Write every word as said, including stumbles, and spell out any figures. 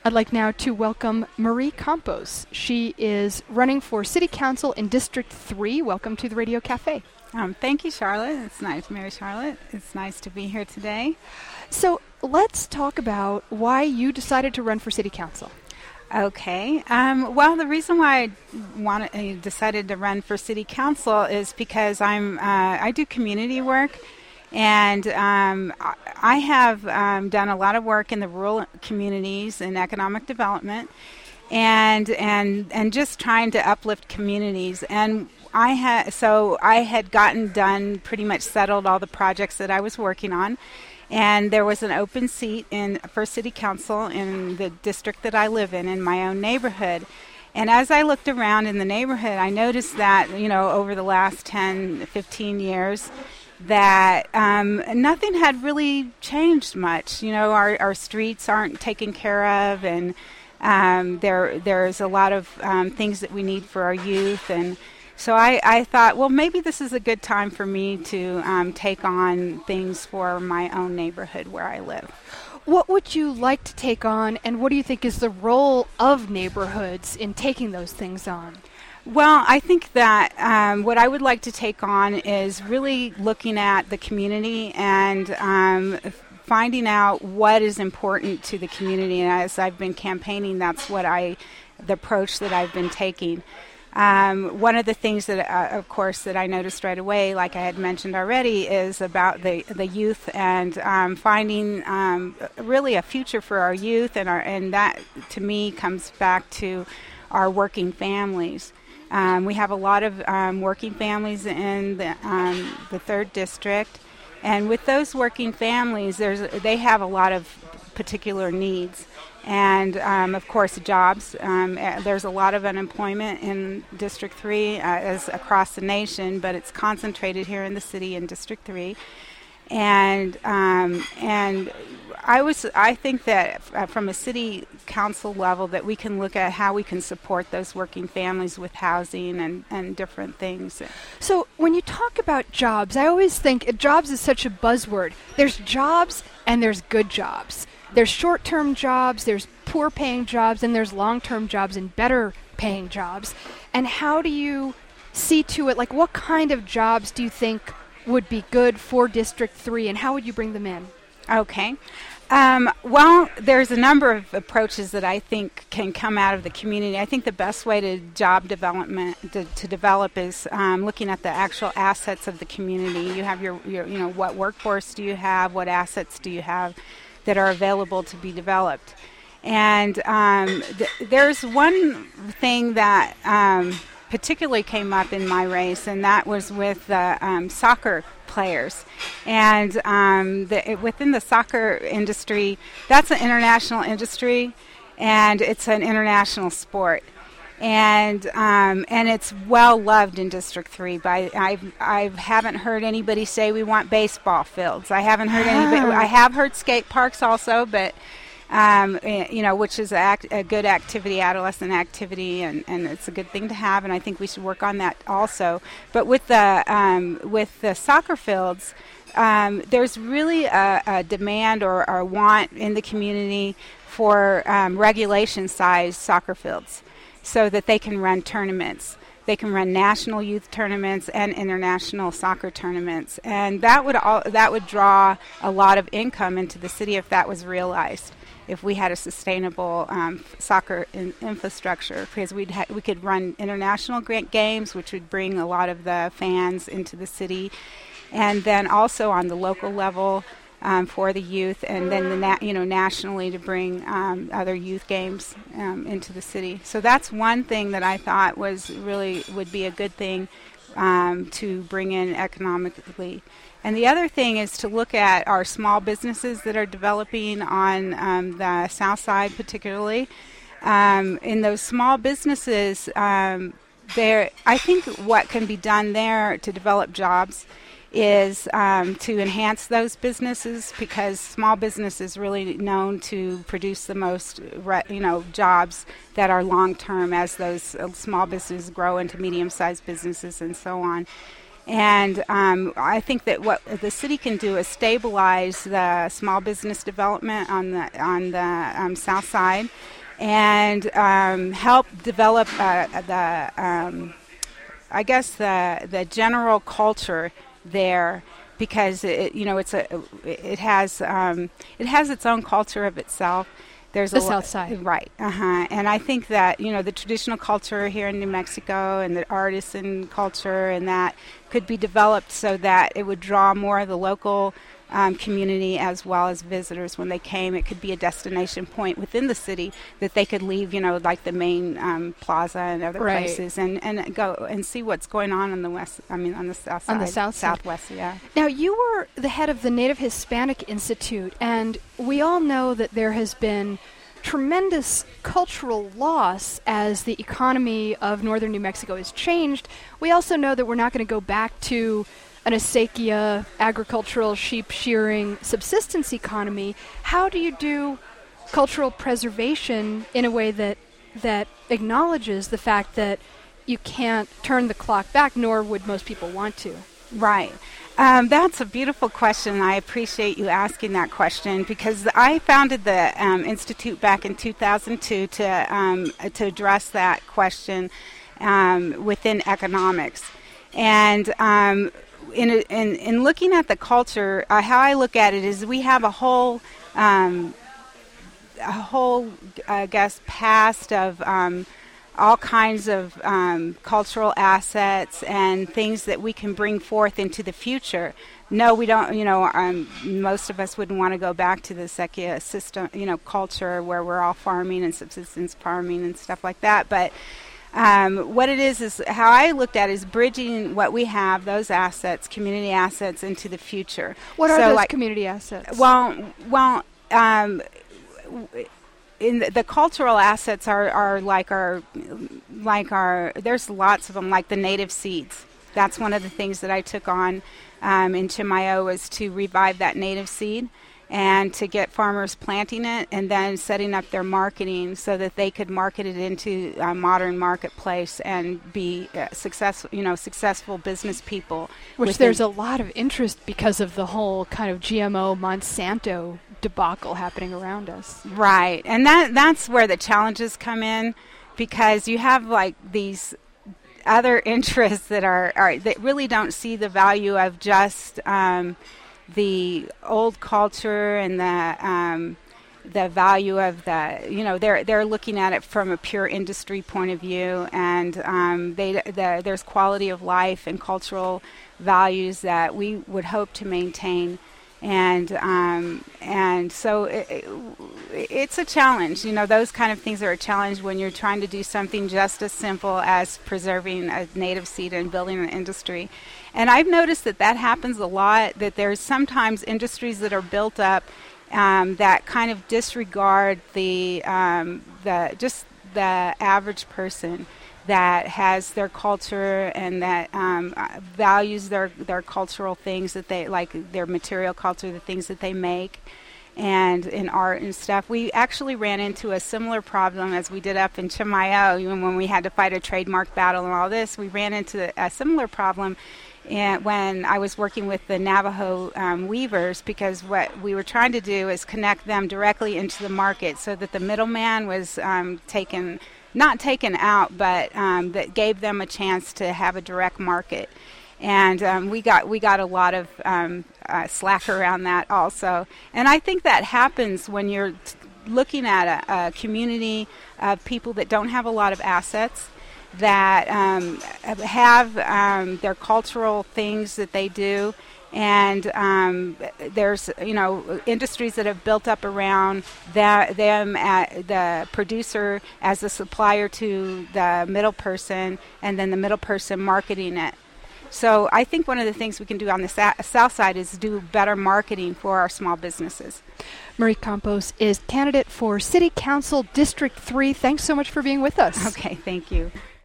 I'd like now to welcome Marie Campos. She is running for City Council in District three. Welcome to the Radio Cafe. Um, thank you, Charlotte. It's nice, Mary Charlotte. It's nice to be here today. So let's talk about why you decided to run for City Council. Okay. Um, well, the reason why I wanted, I decided to run for City Council is because I'm uh, I do community work, and um, I have um, done a lot of work in the rural communities and economic development, and and and just trying to uplift communities. And I had so I had gotten done pretty much settled all the projects that I was working on. And there was an open seat in for City Council in the district that I live in, in my own neighborhood. And as I looked around in the neighborhood, I noticed that, you know, over the last ten, fifteen years, that um, nothing had really changed much. You know, our, our streets aren't taken care of, and um, there there's a lot of um, things that we need for our youth. And So I, I thought, well, maybe this is a good time for me to um, take on things for my own neighborhood where I live. What would you like to take on, and what do you think is the role of neighborhoods in taking those things on? Well, I think that um, what I would like to take on is really looking at the community and um, finding out what is important to the community. And as I've been campaigning, that's what I, the approach that I've been taking. Um, one of the things that, uh, of course, that I noticed right away, like I had mentioned already, is about the, the youth and um, finding um, really a future for our youth, and our and that to me comes back to our working families. Um, we have a lot of um, working families in the, um, the third district, and with those working families, there's they have a lot of particular needs. And, um, of course, jobs. Um, there's a lot of unemployment in District three uh, as across the nation, but it's concentrated here in the city in District three. And um, and I was I think that uh, from a city council level that we can look at how we can support those working families with housing and, and different things. So when you talk about jobs, I always think uh, jobs is such a buzzword. There's jobs and there's good jobs. There's short-term jobs, there's poor-paying jobs, and there's long-term jobs and better-paying jobs. And how do you see to it, like what kind of jobs do you think would be good for District three, and how would you bring them in? Okay. Um, well, there's a number of approaches that I think can come out of the community. I think the best way to job development to, to develop is um, looking at the actual assets of the community. You have your, your, you know, what workforce do you have? What assets do you have that are available to be developed? And um, th- there's one thing that um, particularly came up in my race, and that was with the um, soccer players. And um, the, it, within the soccer industry, that's an international industry, and it's an international sport. And um, and it's well loved in District three. But I I haven't heard anybody say we want baseball fields. I haven't heard anybody. I have heard skate parks also, but um, you know, which is a, act, a good activity, adolescent activity, and, and it's a good thing to have. And I think we should work on that also. But with the um, with the soccer fields, um, there's really a, a demand or, or a want in the community for um, regulation-sized soccer fields, so that they can run tournaments. They can run national youth tournaments and international soccer tournaments, and that would all that would draw a lot of income into the city if that was realized. If we had a sustainable um, soccer in infrastructure, because we'd ha- we could run international grant games, which would bring a lot of the fans into the city, and then also on the local level. Um, for the youth, and then the na- you know nationally to bring um, other youth games um, into the city. So that's one thing that I thought was really would be a good thing um, to bring in economically. And the other thing is to look at our small businesses that are developing on um, the south side, particularly. Um, in those small businesses, um, there I think what can be done there to develop jobs is um, to enhance those businesses, because small business is really known to produce the most, re- you know, jobs that are long-term as those uh, small businesses grow into medium-sized businesses and so on. And um, I think that what the city can do is stabilize the small business development on the on the um, south side, and um, help develop uh, the, um, I guess the the general culture there, because it, you know, it's a it has um, it has its own culture of itself. There's the a South Side, right? Uh huh. And I think that, you know, the traditional culture here in New Mexico and the artisan culture and that could be developed so that it would draw more of the local um, community as well as visitors when they came. It could be a destination point within the city that they could leave, you know, like the main um, plaza and other right. places, and, and go and see what's going on on the west. I mean, on the south side, on the south side. southwest. Yeah. Now, you were the head of the Native Hispanic Institute, and we all know that there has been tremendous cultural loss as the economy of northern New Mexico has changed. We also know that we're not going to go back to an acequia, agricultural, sheep shearing, subsistence economy. How do you do cultural preservation in a way that that acknowledges the fact that you can't turn the clock back, nor would most people want to? Right. Um, that's a beautiful question. I appreciate you asking that question, because I founded the um, Institute back in two thousand two to um, to address that question um, within economics. And um, in, in in looking at the culture, uh, how I look at it is we have a whole um, a whole, I guess, past of um, all kinds of um, cultural assets and things that we can bring forth into the future. No, we don't, you know, um, most of us wouldn't want to go back to the acequia system, you know, culture where we're all farming and subsistence farming and stuff like that. But um, what it is, is how I looked at it is bridging what we have, those assets, community assets, into the future. What are so those like, community assets? Well, well, um, w- in the, the cultural assets are, are like our, like our, there's lots of them, like the native seeds. That's one of the things that I took on um, in Chimayo, was to revive that native seed and to get farmers planting it and then setting up their marketing so that they could market it into a modern marketplace and be uh, successful, you know, successful business people. Which there's a lot of interest because of the whole kind of G M O Monsanto debacle happening around us. Right. And that that's where the challenges come in, because you have like these other interests that are, are that really don't see the value of just um, the old culture and the um, the value of the, you know, they're they're looking at it from a pure industry point of view, and um, they the, there's quality of life and cultural values that we would hope to maintain. And um, and so it, it, it's a challenge. You know, those kind of things are a challenge when you're trying to do something just as simple as preserving a native seed and building an industry. And I've noticed that that happens a lot, that there's sometimes industries that are built up um, that kind of disregard the um, the just the average person that has their culture and that um, values their, their cultural things that they like, their material culture, the things that they make, and in art and stuff. We actually ran into a similar problem as we did up in Chimayo, even when we had to fight a trademark battle and all this. We ran into a similar problem in, when I was working with the Navajo um, weavers, because what we were trying to do is connect them directly into the market so that the middleman was um, taken not taken out, but um, that gave them a chance to have a direct market. And um, we got we got a lot of um, uh, slack around that also. And I think that happens when you're t- looking at a, a community of people that don't have a lot of assets, that um, have um, their cultural things that they do. And um, there's, you know, industries that have built up around that, them, at the producer as a supplier to the middle person, and then the middle person marketing it. So I think one of the things we can do on the sa- south side is do better marketing for our small businesses. Marie Campos is candidate for City Council District three. Thanks so much for being with us. Okay, thank you.